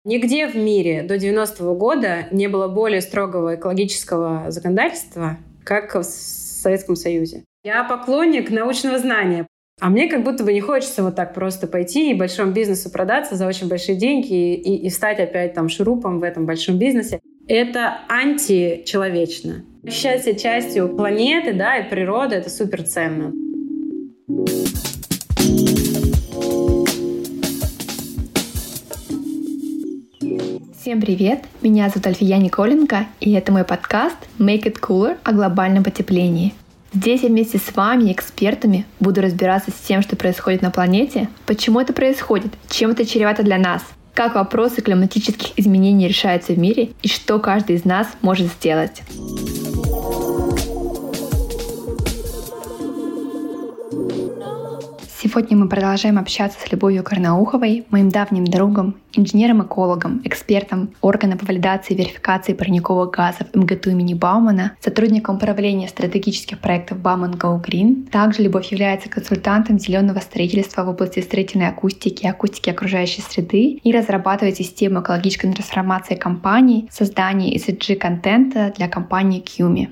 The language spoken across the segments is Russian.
Нигде в мире до 90-го года не было более строгого экологического законодательства, как в Советском Союзе. Я поклонник научного знания. А мне как будто бы не хочется вот так просто пойти и большому бизнесу продаться за очень большие деньги и стать опять там шурупом в этом большом бизнесе. Это античеловечно. Ощущать себя частью планеты, да, и природы — это суперценно. Всем привет! Меня зовут Альфия Николенко, и это мой подкаст Make It Cooler о глобальном потеплении. Здесь я вместе с вами, экспертами, буду разбираться с тем, что происходит на планете, почему это происходит, чем это чревато для нас, как вопросы климатических изменений решаются в мире и что каждый из нас может сделать. Сегодня мы продолжаем общаться с Любовью Карнауховой, моим давним другом, инженером-экологом, экспертом органа по валидации и верификации парниковых газов МГТУ имени Баумана, сотрудником управления стратегических проектов Bauman Go Green. Также Любовь является консультантом зеленого строительства в области строительной акустики и акустики окружающей среды и разрабатывает систему экологической трансформации компаний, создание ESG-контента для компании QMI.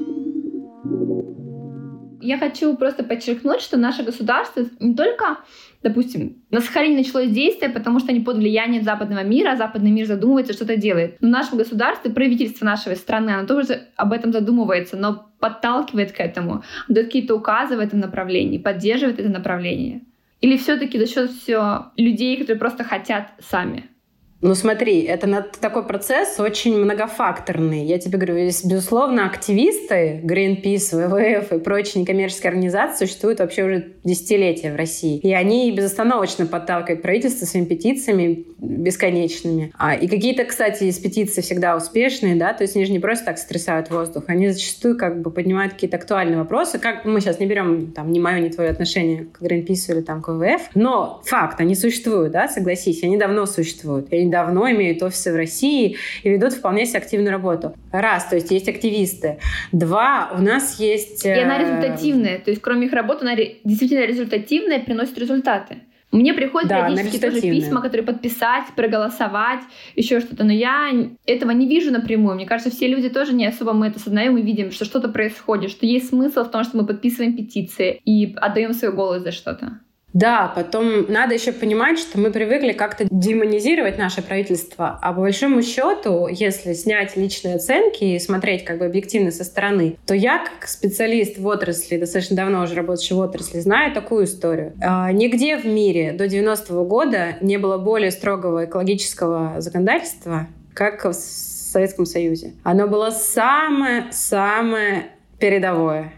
Я хочу просто подчеркнуть, что наше государство не только, допустим, на Сахалине началось действие, потому что они под влиянием западного мира, а западный мир задумывается, что-то делает. Но наше государство, правительство нашей страны, оно тоже об этом задумывается, но подталкивает к этому, дает какие-то указы в этом направлении, поддерживает это направление. Или все-таки за счет людей, которые просто хотят сами? Ну смотри, это такой процесс очень многофакторный. Я тебе говорю, безусловно, активисты, Greenpeace, ВВФ и прочие некоммерческие организации существуют вообще уже десятилетия в России. И они безостановочно подталкивают правительство своими петициями бесконечными. И какие-то, кстати, из петиций всегда успешные, да, то есть они же не просто так сотрясают воздух, они зачастую как бы поднимают какие-то актуальные вопросы. Как мы сейчас не берем там ни мое, ни твое отношение к Greenpeace или там к ВВФ, но факт, они существуют, да, согласись, они давно существуют. И они давно имеют офисы в России и ведут вполне себе активную работу. Раз, то есть есть активисты. Два, у нас есть... И она результативная. То есть кроме их работы, она действительно результативная и приносит результаты. Мне приходят периодически тоже письма, которые подписать, проголосовать, еще что-то. Но я этого не вижу напрямую. Мне кажется, все люди тоже не особо мы это осознаем и видим, что что-то происходит, что есть смысл в том, что мы подписываем петиции и отдаем свой голос за что-то. Да, потом надо еще понимать, что мы привыкли как-то демонизировать наше правительство, а по большому счету, если снять личные оценки и смотреть как бы объективно со стороны, то я как специалист в отрасли, достаточно давно уже работающий в отрасли, знаю такую историю. Нигде в мире до 90-го года не было более строгого экологического законодательства, как в Советском Союзе. Оно было самое передовое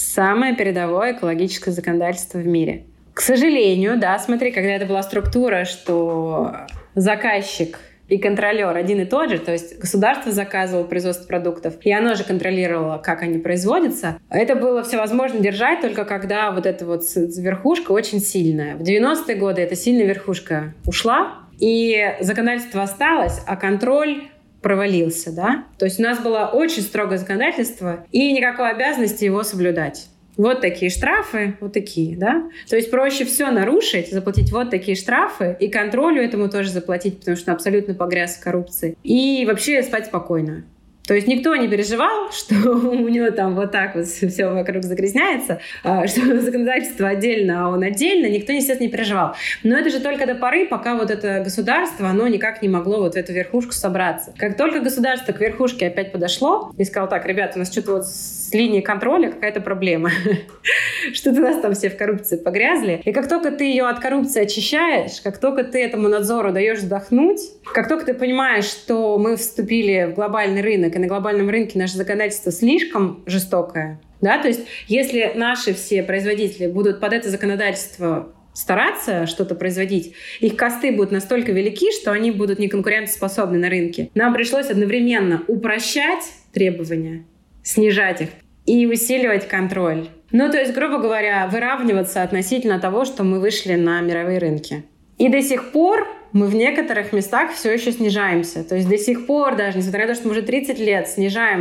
экологическое законодательство в мире. К сожалению, да, смотри, когда это была структура, что заказчик и контролер один и тот же, то есть государство заказывало производство продуктов, и оно же контролировало, как они производятся. Это было всевозможно держать только когда вот эта вот верхушка очень сильная. В 90-е годы эта сильная верхушка ушла, и законодательство осталось, а контроль провалился, да. То есть у нас было очень строгое законодательство, и никакой обязанности его соблюдать. Вот такие штрафы, вот такие, да? То есть проще все нарушить, заплатить вот такие штрафы, и контролю этому тоже заплатить, потому что он абсолютно погряз в коррупции. И вообще спать спокойно. То есть никто не переживал, что у него там вот так вот все вокруг загрязняется, что законодательство отдельно, а он отдельно. Никто, естественно, не переживал. Но это же только до поры, пока вот это государство, оно никак не могло вот в эту верхушку собраться. Как только государство к верхушке опять подошло и сказало: так, ребята, у нас что-то вот с линией контроля какая-то проблема. Что-то у нас там все в коррупции погрязли. И как только ты ее от коррупции очищаешь, как только ты этому надзору даешь вздохнуть, как только ты понимаешь, что мы вступили в глобальный рынок, и на глобальном рынке наше законодательство слишком жестокое, да, то есть если наши все производители будут под это законодательство стараться что-то производить, их косты будут настолько велики, что они будут неконкурентоспособны на рынке. Нам пришлось одновременно упрощать требования, снижать их и усиливать контроль. Ну, то есть, грубо говоря, выравниваться относительно того, что мы вышли на мировые рынки. И до сих пор мы в некоторых местах все еще снижаемся. То есть до сих пор, даже несмотря на то, что мы уже 30 лет снижаем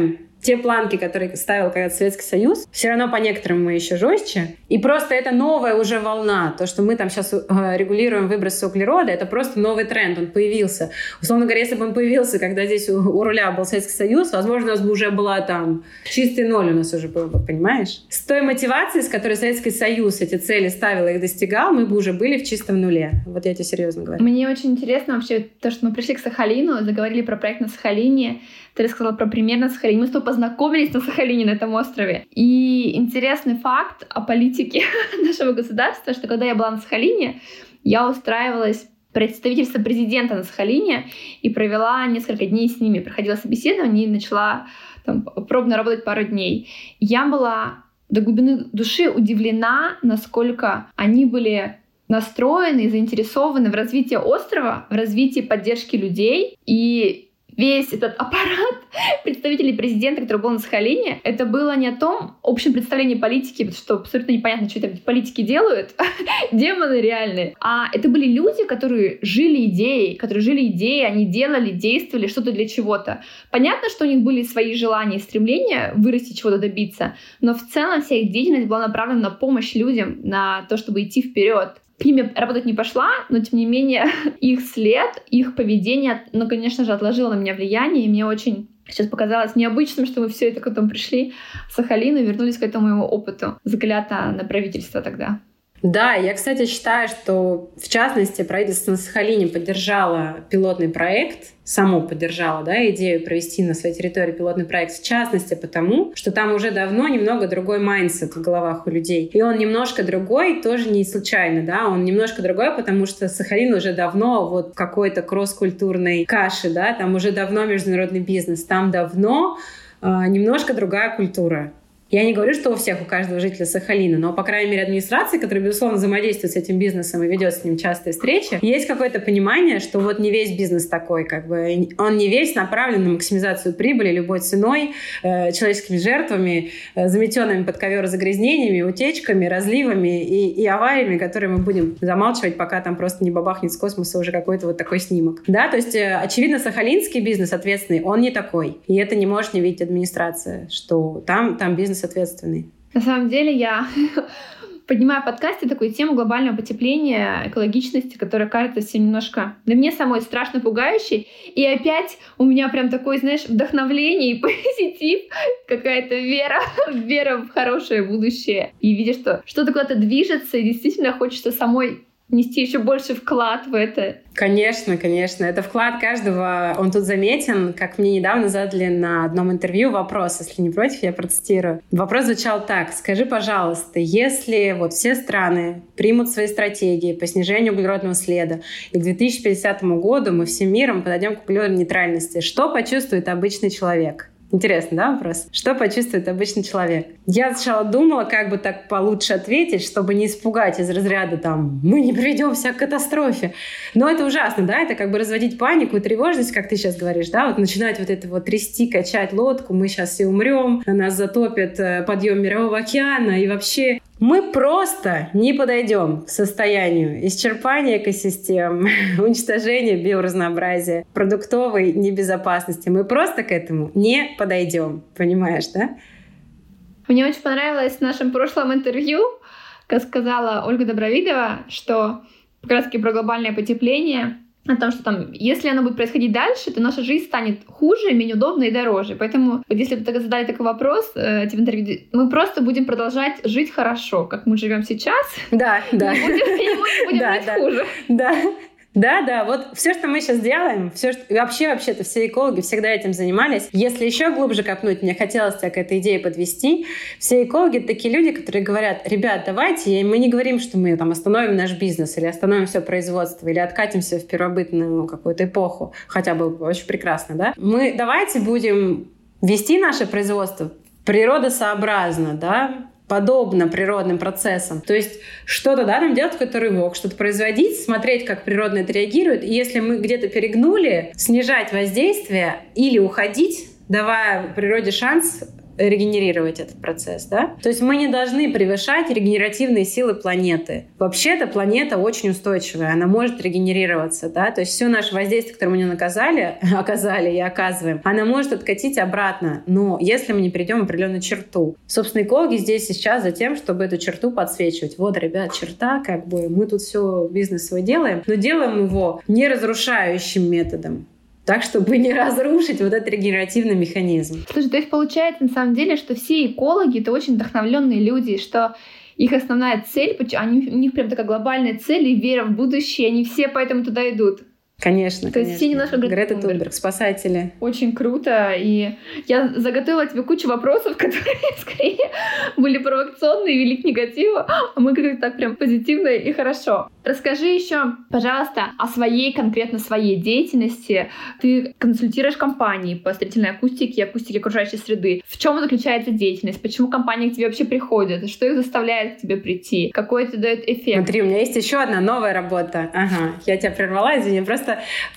те планки, которые ставил когда-то Советский Союз, все равно по некоторым мы еще жестче. И просто это новая уже волна. То, что мы там сейчас регулируем выбросы углерода, это просто новый тренд, он появился. Условно говоря, если бы он появился, когда здесь у руля был Советский Союз, возможно, у нас бы уже была там чистый ноль у нас уже был бы, понимаешь? С той мотивацией, с которой Советский Союз эти цели ставил и их достигал, мы бы уже были в чистом нуле. Вот я тебе серьезно говорю. Мне очень интересно вообще то, что мы пришли к Сахалину, заговорили про проект на Сахалине. Ты рассказала про пример на Сахалине. Мы с тобой познакомились на Сахалине, на этом острове. И интересный факт о политике нашего государства, что когда я была на Сахалине, я устраивалась представительство президента на Сахалине и провела несколько дней с ними. Проходила собеседование и начала там пробно работать пару дней. Я была до глубины души удивлена, насколько они были настроены и заинтересованы в развитии острова, в развитии поддержки людей. И весь этот аппарат представителей президента, который был на Сахалине, это было не о том общем представлении политики, потому что абсолютно непонятно, что это политики делают, демоны реальные, а это были люди, которые жили идеей, они делали, действовали что-то для чего-то. Понятно, что у них были свои желания и стремления вырасти, чего-то добиться, но в целом вся их деятельность была направлена на помощь людям, на то, чтобы идти вперед. К ним работать не пошла, но, тем не менее, их след, их поведение, конечно же, отложило на меня влияние, и мне очень сейчас показалось необычным, что мы все это потом пришли в Сахалин и вернулись к этому моему опыту взгляда на правительство тогда. Да, я, кстати, считаю, что, в частности, правительство на Сахалине поддержало пилотный проект, само поддержало, да, идею провести на своей территории пилотный проект, в частности, потому что там уже давно немного другой майндсет в головах у людей. И он немножко другой, тоже не случайно, да, он немножко другой, потому что Сахалин уже давно вот в какой-то кросс-культурной каше, да, там уже давно международный бизнес, там давно немножко другая культура. Я не говорю, что у каждого жителя Сахалина, но, по крайней мере, администрации, которая, безусловно, взаимодействует с этим бизнесом и ведет с ним частые встречи, есть какое-то понимание, что вот не весь бизнес такой, как бы, он не весь направлен на максимизацию прибыли любой ценой, человеческими жертвами, заметенными под ковер загрязнениями, утечками, разливами и авариями, которые мы будем замалчивать, пока там просто не бабахнет с космоса уже какой-то вот такой снимок. Да, то есть, очевидно, сахалинский бизнес ответственный, он не такой. И это не может не видеть администрация, что там бизнес ответственный. На самом деле я поднимаю в подкасте такую тему глобального потепления, экологичности, которая кажется всем немножко для меня самой страшно пугающей. И опять у меня прям такой, знаешь, вдохновление и позитив, какая-то вера в хорошее будущее. И видишь, что что-то куда-то движется, и действительно хочется самой нести еще больше вклад в это. Конечно, конечно. Это вклад каждого. Он тут заметен. Как мне недавно задали на одном интервью вопрос, если не против, я процитирую. Вопрос звучал так. Скажи, пожалуйста, если вот все страны примут свои стратегии по снижению углеродного следа, и к 2050 году мы всем миром подойдем к углеродной нейтральности, что почувствует обычный человек? Интересно, да, вопрос? Что почувствует обычный человек? Я сначала думала, как бы так получше ответить, чтобы не испугать из разряда там «мы не приведем себя к катастрофе». Но это ужасно, да? Это как бы разводить панику и тревожность, как ты сейчас говоришь, да? Вот начинать вот это вот трясти, качать лодку, мы сейчас все умрем, нас затопит подъем Мирового океана и вообще... Мы просто не подойдем к состоянию исчерпания экосистем, уничтожения биоразнообразия, продуктовой небезопасности. Мы просто к этому не подойдем. Понимаешь, да? Мне очень понравилось в нашем прошлом интервью, как сказала Ольга Добровидова, что как раз-таки про глобальное потепление, о том, что там, если оно будет происходить дальше, то наша жизнь станет хуже, менее удобной и дороже. Поэтому, вот если бы задали такой вопрос, мы просто будем продолжать жить хорошо, как мы живем сейчас. Да. Мы будем жить хуже. Да, вот все, что мы сейчас делаем, вообще-то все экологи всегда этим занимались. Если еще глубже копнуть, мне хотелось тебя к этой идее подвести. Все экологи — это такие люди, которые говорят: ребят, давайте, мы не говорим, что мы там остановим наш бизнес, или остановим все производство, или откатимся в первобытную какую-то эпоху, хотя бы очень прекрасно, да? Мы давайте будем вести наше производство природосообразно, да, подобно природным процессам. То есть что-то, да, там делать какой-то рывок, что-то производить, смотреть, как природа это реагирует. И если мы где-то перегнули, снижать воздействие или уходить, давая природе шанс регенерировать этот процесс, да? То есть мы не должны превышать регенеративные силы планеты. Вообще-то планета очень устойчивая, она может регенерироваться, да? То есть все наше воздействие, которое мы на нее оказали и оказываем, она может откатить обратно, но если мы не перейдем определенную черту. Собственно, экологи здесь сейчас за тем, чтобы эту черту подсвечивать. Вот, ребят, черта, как бы мы тут все бизнес свой делаем, но делаем его не разрушающим методом. Так, чтобы не разрушить вот этот регенеративный механизм. Слушай, то есть получается на самом деле, что все экологи — это очень вдохновленные люди, что их основная цель, у них прям такая глобальная цель и вера в будущее, они все поэтому туда идут. Конечно, то есть все немножко Грета Тунберг, спасатели. Очень круто. И я заготовила тебе кучу вопросов, которые скорее были провокационные, вели к негативу, а мы как-то так прям позитивно и хорошо. Расскажи еще, пожалуйста, о конкретно своей деятельности. Ты консультируешь компании по строительной акустике и акустике окружающей среды. В чем заключается деятельность? Почему компании к тебе вообще приходят? Что их заставляет к тебе прийти? Какой это дает эффект? Смотри, у меня есть еще одна новая работа. Ага, я тебя прервала, извини. Просто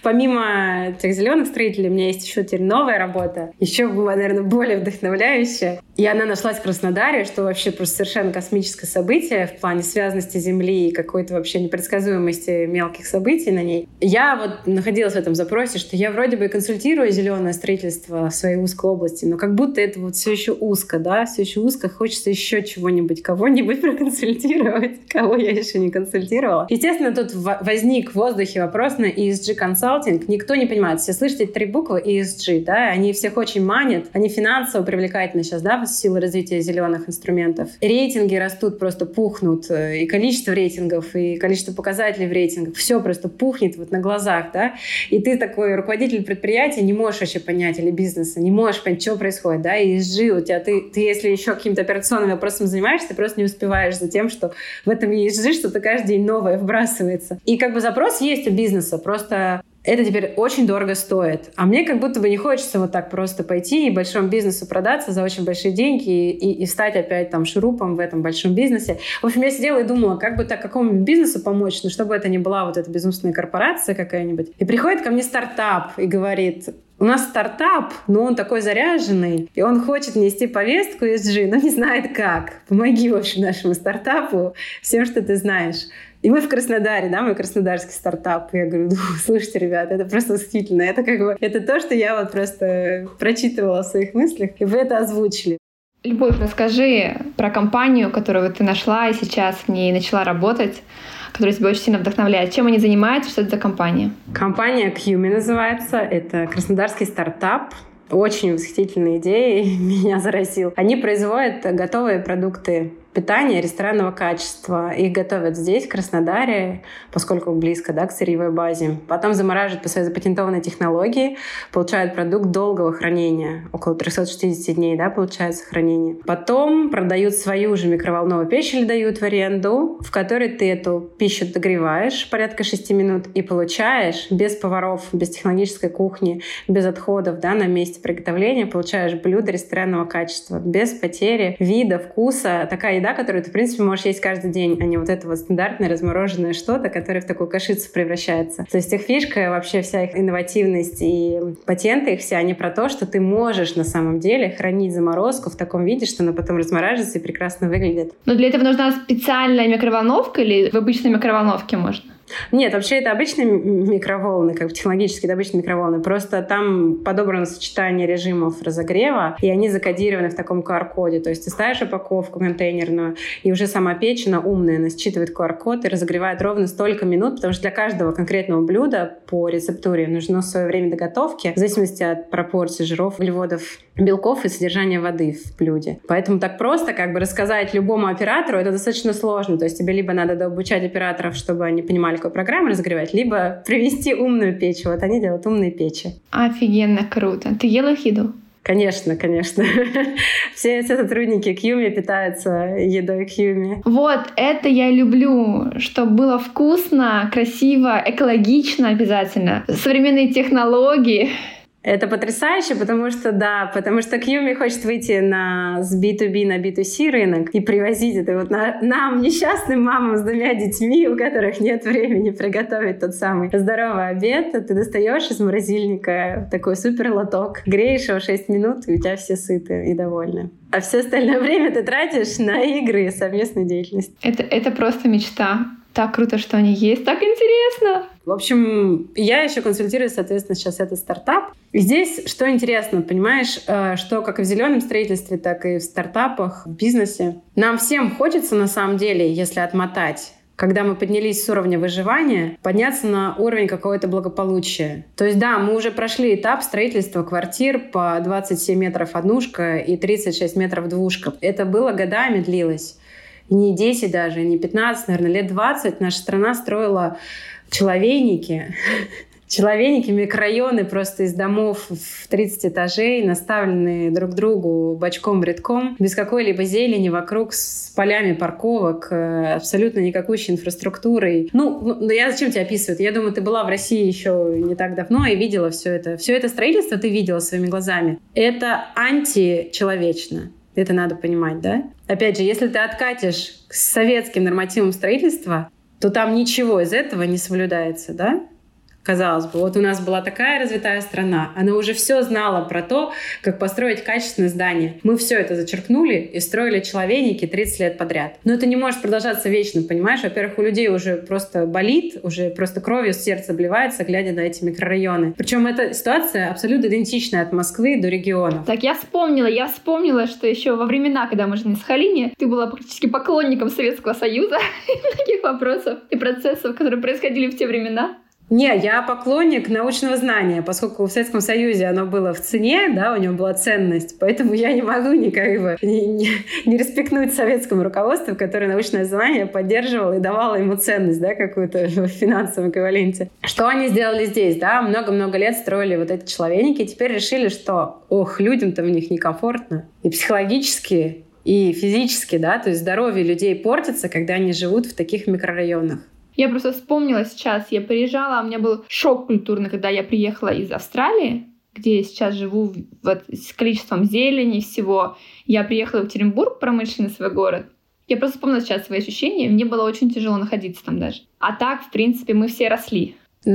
помимо тех зеленых строителей, у меня есть еще теперь новая работа. Еще, наверное, более вдохновляющая. И она нашлась в Краснодаре, что вообще просто совершенно космическое событие в плане связанности Земли и какой-то вообще непредсказуемости мелких событий на ней. Я вот находилась в этом запросе, что я вроде бы консультирую зеленое строительство в своей узкой области, но как будто это вот все еще узко, да, все еще узко, хочется еще чего-нибудь, кого-нибудь проконсультировать, кого я еще не консультировала. Естественно, тут возник в воздухе вопрос на ESG консалтинг. Никто не понимает, все слышите эти 3 буквы ESG, да, они всех очень манят, они финансово привлекательны сейчас, да, в силу развития зеленых инструментов. Рейтинги растут, просто пухнут, и количество рейтингов, и количество показателей в рейтингах, все просто пухнет вот на глазах, да, и ты такой руководитель предприятия не можешь вообще понять, или бизнеса, не можешь понять, что происходит, да, ESG у тебя, ты если еще каким-то операционным вопросом занимаешься, ты просто не успеваешь за тем, что в этом ESG что-то каждый день новое вбрасывается. И как бы запрос есть у бизнеса, просто это теперь очень дорого стоит. А мне как будто бы не хочется вот так просто пойти и большому бизнесу продаться за очень большие деньги и стать опять там шурупом в этом большом бизнесе. В общем, я сидела и думала, как бы так какому-нибудь бизнесу помочь, ну, чтобы это не была вот эта безумственная корпорация какая-нибудь. И приходит ко мне стартап и говорит: у нас стартап, но он такой заряженный, и он хочет нести повестку ESG, но не знает как. Помоги, в общем, нашему стартапу всем, что ты знаешь. И мы в Краснодаре, да, мой краснодарский стартап. Я говорю: слушайте, ребята, это просто восхитительно. Это как бы, это то, что я вот просто прочитывала в своих мыслях, и вы это озвучили. Любовь, расскажи про компанию, которую ты нашла и сейчас в ней начала работать, которая тебя очень сильно вдохновляет. Чем они занимаются, что это за компания? Компания QMI называется. Это краснодарский стартап. Очень восхитительные идеи, меня заразил. Они производят готовые продукты питания ресторанного качества. Их готовят здесь, в Краснодаре, поскольку близко, да, к сырьевой базе. Потом замораживают по своей запатентованной технологии, получают продукт долгого хранения. Около 360 дней, да, получается хранение. Потом продают свою же микроволновую печь или дают в аренду, в которой ты эту пищу догреваешь порядка 6 минут и получаешь без поваров, без технологической кухни, без отходов, да, на месте приготовления, получаешь блюдо ресторанного качества без потери вида, вкуса. Такая еда, которую ты, в принципе, можешь есть каждый день, а не вот это вот стандартное размороженное что-то, которое в такую кашицу превращается. То есть их фишка, вообще вся их инновативность и патенты их все, они про то, что ты можешь на самом деле хранить заморозку в таком виде, что она потом размораживается и прекрасно выглядит. Но для этого нужна специальная микроволновка или в обычной микроволновке можно? Нет, вообще это обычные микроволны, как бы технологически это обычные микроволны. Просто там подобрано сочетание режимов разогрева, и они закодированы в таком QR-коде. То есть ты ставишь упаковку контейнерную, и уже сама печь, она умная, она считывает QR-код и разогревает ровно столько минут, потому что для каждого конкретного блюда по рецептуре нужно свое время доготовки, в зависимости от пропорций жиров, углеводов, белков и содержания воды в блюде. Поэтому так просто как бы рассказать любому оператору это достаточно сложно. То есть тебе либо надо дообучать операторов, чтобы они понимали, какую программу разогревать, либо привести умную печь. Вот они делают умные печи. Офигенно круто. Ты ела их еду? Конечно, конечно. Все сотрудники QMI питаются едой QMI. Вот, это я люблю, чтобы было вкусно, красиво, экологично обязательно. Современные технологии. Это потрясающе, потому что Qumi хочет выйти с B2B на B2C рынок и привозить это вот нам, несчастным мамам с 2 детьми, у которых нет времени приготовить тот самый здоровый обед. Ты достаешь из морозильника такой супер лоток, греешь его 6 минут, и у тебя все сыты и довольны. А все остальное время ты тратишь на игры и совместную деятельность. Это просто мечта. Так круто, что они есть. Так интересно. В общем, я еще консультирую, соответственно, сейчас этот стартап. И здесь что интересно, понимаешь, что как и в зеленом строительстве, так и в стартапах, в бизнесе. Нам всем хочется, на самом деле, если отмотать, когда мы поднялись с уровня выживания, подняться на уровень какого-то благополучия. То есть да, мы уже прошли этап строительства квартир по 27 метров однушка и 36 метров двушка. Это было годами, длилось. Не 10 даже, не 15, наверное, лет 20 наша страна строила человейники, микрорайоны просто из домов в 30 этажей, наставленные друг к другу бочком-бредком, без какой-либо зелени вокруг, с полями парковок, абсолютно никакущей инфраструктурой. Я зачем тебе описываю? Я думаю, ты была в России еще не так давно и видела все это. Все это строительство ты видела своими глазами. Это античеловечно. Это надо понимать, да? Опять же, если ты откатишь к советским нормативам строительства, то там ничего из этого не соблюдается, да? Казалось бы, вот у нас была такая развитая страна, она уже все знала про то, как построить качественное здание. Мы все это зачеркнули и строили человейники 30 лет подряд. Но это не может продолжаться вечно, понимаешь? Во-первых, у людей уже просто болит, уже просто кровью сердце обливается, глядя на эти микрорайоны. Причем эта ситуация абсолютно идентичная от Москвы до регионов. Так, я вспомнила, что еще во времена, когда мы жили в Сахалине, ты была практически поклонником Советского Союза и многих вопросов и процессов, которые происходили в те времена. Не, я поклонник научного знания, поскольку в Советском Союзе оно было в цене, да, у него была ценность, поэтому я не могу не респектнуть советскому руководству, которое научное знание поддерживало и давало ему ценность, да, какую-то в финансовом эквиваленте. Что они сделали здесь, да, много-много лет строили вот эти человейники, и теперь решили, что, людям-то в них некомфортно, и психологически, и физически, да, то есть здоровье людей портится, когда они живут в таких микрорайонах. Я просто вспомнила сейчас, я приезжала, у меня был шок культурный, когда я приехала из Австралии, где я сейчас живу с количеством зелени и всего. Я приехала в Екатеринбург, промышленный свой город. Я просто вспомнила сейчас свои ощущения, мне было очень тяжело находиться там даже. А так, в принципе, мы все росли.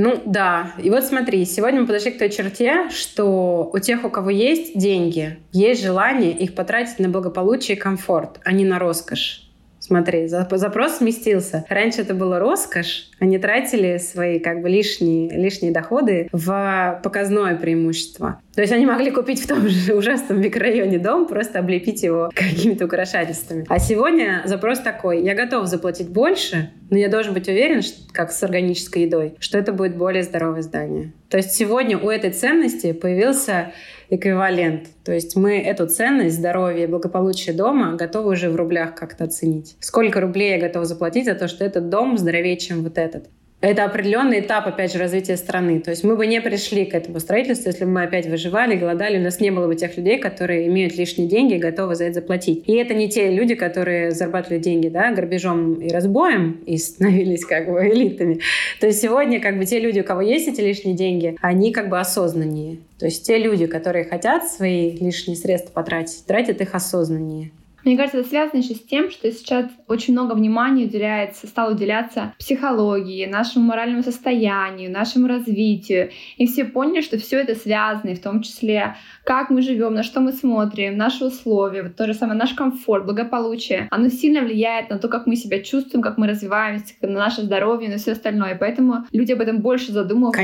Да. И вот смотри, сегодня мы подошли к той черте, что у тех, у кого есть деньги, есть желание их потратить на благополучие и комфорт, а не на роскошь. Смотри, запрос сместился. Раньше это была роскошь, они тратили свои лишние доходы в показное преимущество. То есть они могли купить в том же ужасном микрорайоне дом, просто облепить его какими-то украшательствами. А сегодня запрос такой: я готов заплатить больше, но я должен быть уверен, как с органической едой, что это будет более здоровое здание. То есть сегодня у этой ценности появился эквивалент. То есть мы эту ценность, здоровье, благополучие дома готовы уже в рублях как-то оценить. Сколько рублей я готова заплатить за то, что этот дом здоровее, чем вот этот. Это определенный этап, опять же, развития страны. То есть мы бы не пришли к этому строительству, если бы мы опять выживали, голодали, у нас не было бы тех людей, которые имеют лишние деньги и готовы за это заплатить. И это не те люди, которые зарабатывали деньги, да, грабежом и разбоем и становились элитами. То есть сегодня те люди, у кого есть эти лишние деньги, они осознаннее. То есть те люди, которые хотят свои лишние средства потратить, тратят их осознаннее. Мне кажется, это связано еще с тем, что сейчас очень много внимания стало уделяться психологии, нашему моральному состоянию, нашему развитию. И все поняли, что все это связано, и в том числе, как мы живем, на что мы смотрим, наши условия, то же самое, наш комфорт, благополучие. Оно сильно влияет на то, как мы себя чувствуем, как мы развиваемся, на наше здоровье, на все остальное. И поэтому люди об этом больше задумываются.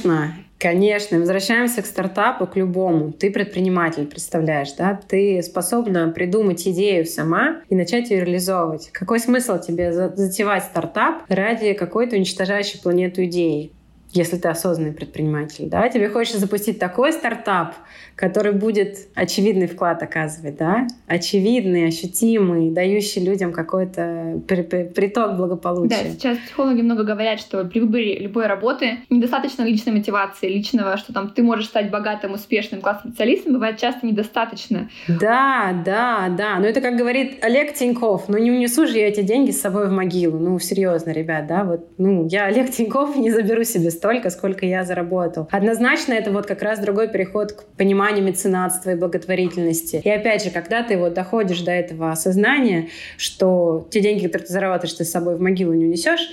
Конечно. Возвращаемся к стартапу, к любому. Ты предприниматель, представляешь, да? Ты способна придумать идею сама и начать ее реализовывать. Какой смысл тебе затевать стартап ради какой-то уничтожающей планету идеи, если ты осознанный предприниматель, да? Тебе хочется запустить такой стартап, который будет очевидный вклад оказывать, да? Очевидный, ощутимый, дающий людям какой-то приток благополучия. Да, сейчас психологи много говорят, что при выборе любой работы недостаточно личной мотивации, личного, что ты можешь стать богатым, успешным, классным специалистом, бывает часто недостаточно. Да. Но это, как говорит Олег Тиньков, не унесу же я эти деньги с собой в могилу. Серьезно, ребят, да? Я Олег Тиньков не заберу себе столько, сколько я заработал. Однозначно это вот как раз другой переход к пониманию меценатства и благотворительности. И опять же, когда ты вот доходишь до этого осознания, что те деньги, которые ты зарабатываешь, ты с собой в могилу не унесешь,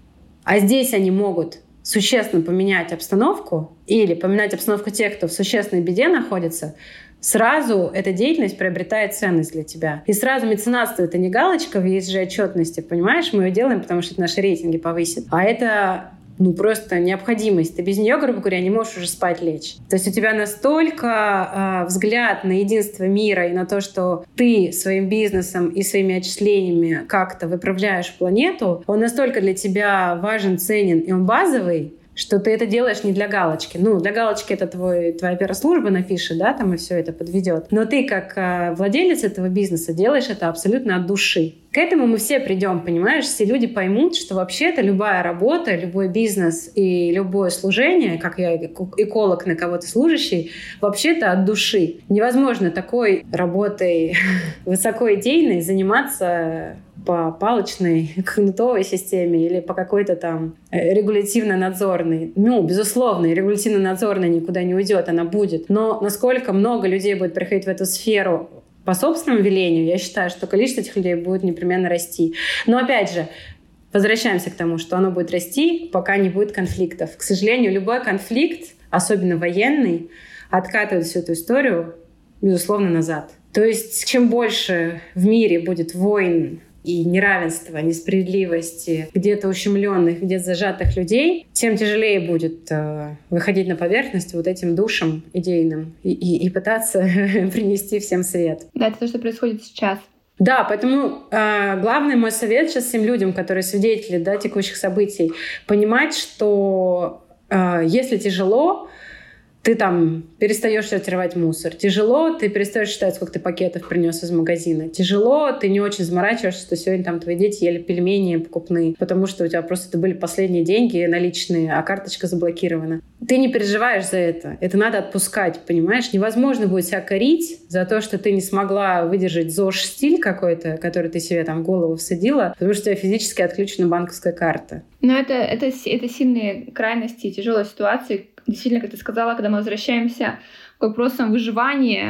а здесь они могут существенно поменять обстановку или поменять обстановку тех, кто в существенной беде находится, сразу эта деятельность приобретает ценность для тебя. И сразу меценатство — это не галочка в ESG отчетности, понимаешь? Мы ее делаем, потому что это наши рейтинги повысит. А это просто необходимость. Ты без нее, грубо говоря, не можешь уже спать лечь. То есть у тебя настолько взгляд на единство мира и на то, что ты своим бизнесом и своими отчислениями как-то выправляешь планету, он настолько для тебя важен, ценен и он базовый, что ты это делаешь не для галочки. Для галочки это твоя пиар-служба напишет, да, там и все это подведет. Но ты, как владелец этого бизнеса, делаешь это абсолютно от души. К этому мы все придем, понимаешь? Все люди поймут, что вообще-то любая работа, любой бизнес и любое служение, как я эколог, на кого-то служащий, вообще-то от души. Невозможно такой работой высокоидейной заниматься по палочной кнутовой системе или по какой-то там регулятивно-надзорной. Безусловно, регулятивно-надзорная никуда не уйдет, она будет. Но насколько много людей будет приходить в эту сферу по собственному велению, я считаю, что количество этих людей будет непременно расти. Но опять же, возвращаемся к тому, что оно будет расти, пока не будет конфликтов. К сожалению, любой конфликт, особенно военный, откатывает всю эту историю, безусловно, назад. То есть, чем больше в мире будет войн и неравенства, несправедливости, где-то ущемленных, где-то зажатых людей, тем тяжелее будет выходить на поверхность вот этим душем идейным и пытаться принести всем свет. Да, это то, что происходит сейчас. Да, поэтому главный мой совет сейчас всем людям, которые свидетели, да, текущих событий, понимать, что если тяжело, ты там перестаешь сортировать мусор. Тяжело, ты перестаешь считать, сколько ты пакетов принес из магазина. Тяжело, ты не очень заморачиваешься, что сегодня там твои дети ели пельмени покупные, потому что у тебя просто это были последние деньги наличные, а карточка заблокирована. Ты не переживаешь за это. Это надо отпускать, понимаешь? Невозможно будет себя корить за то, что ты не смогла выдержать ЗОЖ-стиль какой-то, который ты себе там в голову всадила, потому что у тебя физически отключена банковская карта. Но это сильные крайности и тяжелые ситуации. Действительно, как ты сказала, когда мы возвращаемся к вопросам выживания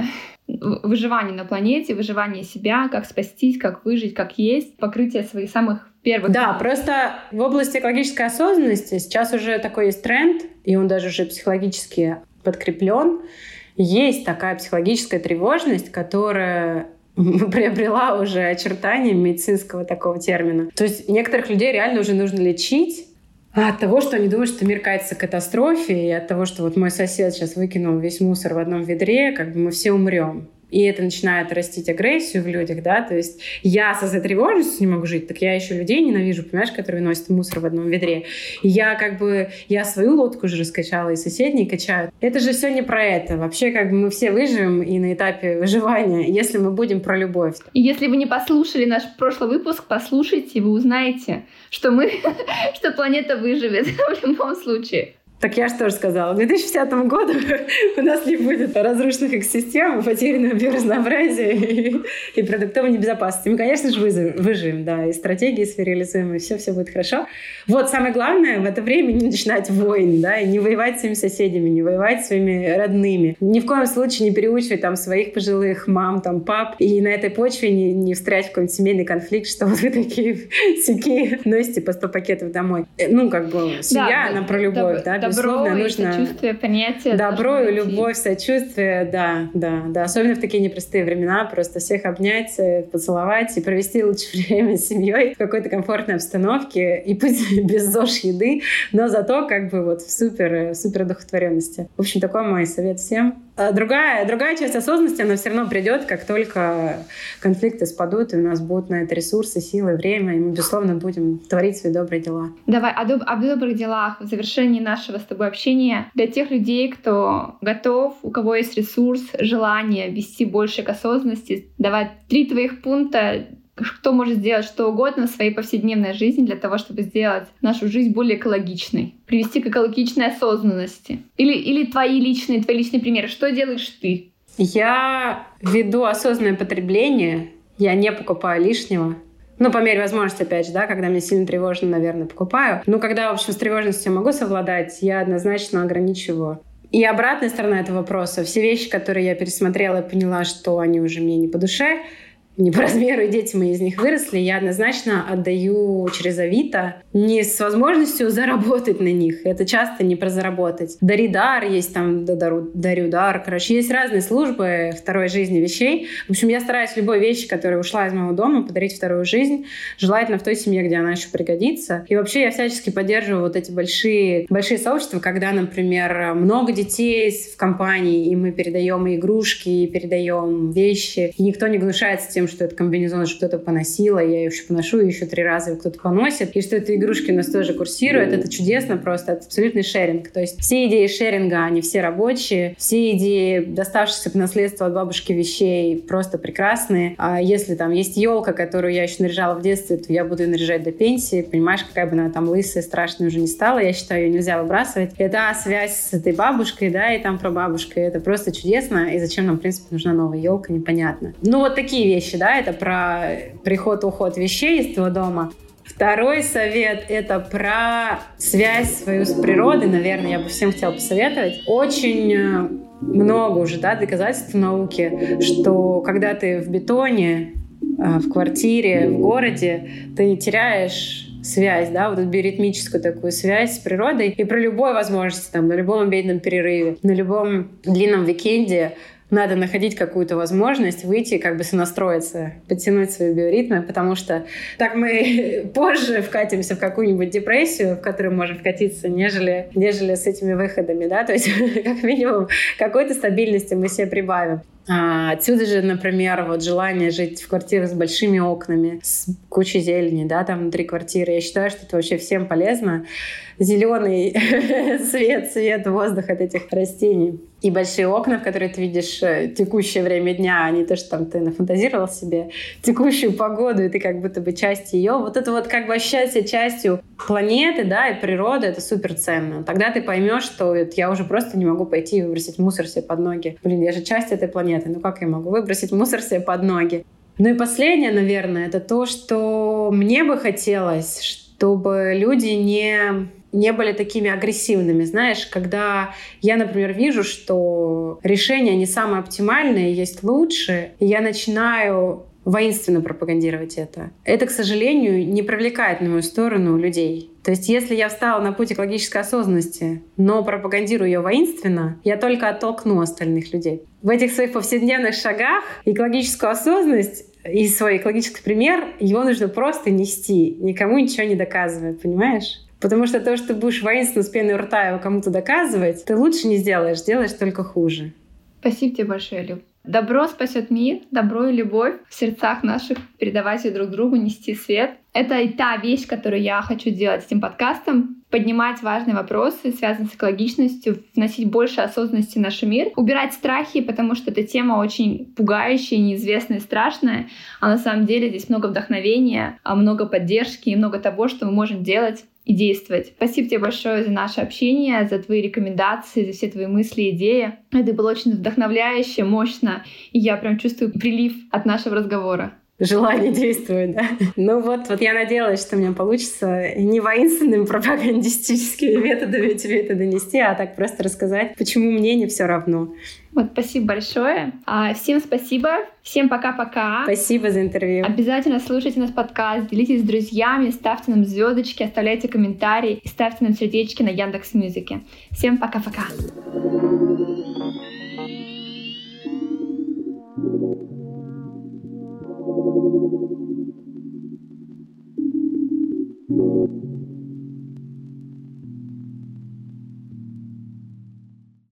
на планете, выживания себя, как спастись, как выжить, как есть, покрытие своих самых первых... Да, просто в области экологической осознанности сейчас уже такой есть тренд, и он даже уже психологически подкреплен. Есть такая психологическая тревожность, которая приобрела уже очертания медицинского такого термина. То есть некоторых людей реально уже нужно лечить от того, что они думают, что мир катится к катастрофе, и от того, что вот мой сосед сейчас выкинул весь мусор в одном ведре, как бы мы все умрем. И это начинает растить агрессию в людях, да, то есть я с этой тревожностью не могу жить, так я еще людей ненавижу, понимаешь, которые носят мусор в одном ведре. И я свою лодку уже раскачала, и соседние качают. Это же все не про это. Вообще, как бы мы все выживем и на этапе выживания, если мы будем про любовь. И если вы не послушали наш прошлый выпуск, послушайте, вы узнаете, что планета выживет в любом случае. Так я же тоже сказала, к 2050 году у нас не будет разрушенных экосистем, потерянного биоразнообразия и продуктовой небезопасности. Мы, конечно же, выживем, да, и стратегии свои реализуем, и все будет хорошо. Вот самое главное в это время не начинать войн, да, и не воевать с своими соседями, не воевать с своими родными. Ни в коем случае не переучивать там своих пожилых мам, там, пап, и на этой почве не встрять в какой-нибудь семейный конфликт, что вот вы такие носите по 100 пакетов домой. Семья, она про любовь, да, добро и сочувствие, принятие. Добро и любовь, сочувствие, да. Особенно в такие непростые времена. Просто всех обнять, поцеловать и провести лучшее время с семьей в какой-то комфортной обстановке. И пусть без ЗОЖ еды, но зато как бы вот в супер одухотворенности. В общем, такой мой совет всем. Другая часть осознанности, она все равно придет, как только конфликты спадут, и у нас будут на это ресурсы, силы, время, и мы, безусловно, будем творить свои добрые дела. Давай о добрых делах в завершении нашего с тобой общения. Для тех людей, кто готов, у кого есть ресурс, желание вести больше к осознанности, давай 3 твоих пункта, кто может сделать что угодно в своей повседневной жизни для того, чтобы сделать нашу жизнь более экологичной, привести к экологичной осознанности. Или твои личные примеры. Что делаешь ты? Я веду осознанное потребление, я не покупаю лишнего. Ну, по мере возможности, опять же, да, когда мне сильно тревожно, наверное, покупаю. Но когда, в общем, с тревожностью могу совладать, я однозначно ограничиваю. И обратная сторона этого вопроса. Все вещи, которые я пересмотрела и поняла, что они уже мне не по душе, не по размеру, и дети мои из них выросли, я однозначно отдаю через Авито, не с возможностью заработать на них. Это часто не про заработать. Дари дар, есть там дарю дар. Короче, есть разные службы второй жизни вещей. В общем, я стараюсь любой вещи, которая ушла из моего дома, подарить вторую жизнь. Желательно в той семье, где она еще пригодится. И вообще я всячески поддерживаю вот эти большие сообщества, когда, например, много детей в компании, и мы передаем игрушки, и передаем вещи, и никто не гнушается тем, что это комбинезон, что кто-то поносила, я ее еще поношу, и еще 3 раза его кто-то поносит, и что это игрушки у нас тоже курсируют. Это чудесно просто, это абсолютный шеринг. То есть все идеи шеринга, они все рабочие, все идеи, доставшиеся по наследству от бабушки вещей, просто прекрасные. А если там есть елка, которую я еще наряжала в детстве, то я буду ее наряжать до пенсии. Понимаешь, какая бы она там лысая, страшная уже не стала, я считаю, ее нельзя выбрасывать. Это связь с этой бабушкой, да, и там прабабушкой. Это просто чудесно, и зачем нам, в принципе, нужна новая елка, непонятно. Ну, вот такие вещи, да, это про приход-уход вещей из твоего дома. Второй совет — это про связь свою с природой, наверное, я бы всем хотела посоветовать. Очень много уже, да, доказательств в науке, что когда ты в бетоне, в квартире, в городе, ты теряешь связь, да, вот эту биоритмическую такую связь с природой. И при любой возможности, там, на любом обеденном перерыве, на любом длинном уикенде надо находить какую-то возможность выйти, как бы сонастроиться, подтянуть свои биоритмы, потому что так мы позже вкатимся в какую-нибудь депрессию, в которую можем вкатиться, нежели с этими выходами, да, то есть как минимум какой-то стабильности мы себе прибавим. Отсюда же, например, вот желание жить в квартире с большими окнами, с кучей зелени, да, там внутри квартиры. Я считаю, что это вообще всем полезно. Зеленый цвет, воздух от этих растений. И большие окна, в которые ты видишь текущее время дня, а не то, что там ты нафантазировал себе текущую погоду, и ты как будто бы часть ее. Вот это вот как бы ощущать себя частью планеты, да, и природы, это супер ценно. Тогда ты поймешь, что я уже просто не могу пойти и выбросить мусор себе под ноги. Блин, я же часть этой планеты, ну как я могу выбросить мусор себе под ноги? Ну и последнее, наверное, это то, что мне бы хотелось, чтобы люди не были такими агрессивными. Знаешь, когда я, например, вижу, что решение не самое оптимальное, есть лучше, и я начинаю воинственно пропагандировать это. Это, к сожалению, не привлекает на мою сторону людей. То есть если я встала на путь экологической осознанности, но пропагандирую ее воинственно, я только оттолкну остальных людей. В этих своих повседневных шагах экологическую осознанность и свой экологический пример, его нужно просто нести, никому ничего не доказывая, понимаешь? Потому что то, что ты будешь воинственно с пеной у рта его кому-то доказывать, ты лучше не сделаешь, делаешь только хуже. Спасибо тебе большое, Люб. Добро спасет мир, добро и любовь в сердцах наших, передавать ее друг другу, нести свет. Это и та вещь, которую я хочу делать этим подкастом. Поднимать важные вопросы, связанные с экологичностью, вносить больше осознанности в наш мир, убирать страхи, потому что эта тема очень пугающая, неизвестная и страшная. А на самом деле здесь много вдохновения, много поддержки и много того, что мы можем делать и действовать. Спасибо тебе большое за наше общение, за твои рекомендации, за все твои мысли и идеи. Это было очень вдохновляюще, мощно, и я прям чувствую прилив от нашего разговора. Желание действует, да? Ну вот я надеялась, что у меня получится не воинственными пропагандистическими методами тебе это донести, а так просто рассказать, почему мне не все равно. Вот, спасибо большое. Всем спасибо. Всем пока-пока. Спасибо за интервью. Обязательно слушайте наш подкаст, делитесь с друзьями, ставьте нам звездочки, оставляйте комментарии и ставьте нам сердечки на Яндекс.Мьюзике. Всем пока-пока.